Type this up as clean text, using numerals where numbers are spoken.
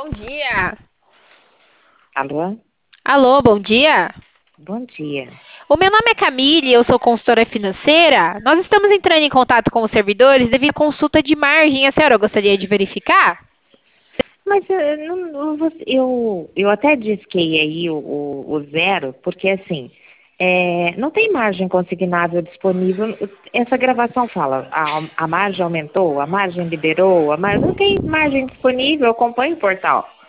Bom dia. Alô? Alô, bom dia. Bom dia. O meu nome é Camille, eu sou consultora financeira. Nós estamos entrando em contato com os servidores devido à consulta de margem. A senhora gostaria de verificar? Mas eu até disquei aí o zero, porque assim, não tem margem consignável disponível. Essa gravação fala, a margem aumentou, a margem liberou, não tem margem disponível, acompanhe o portal.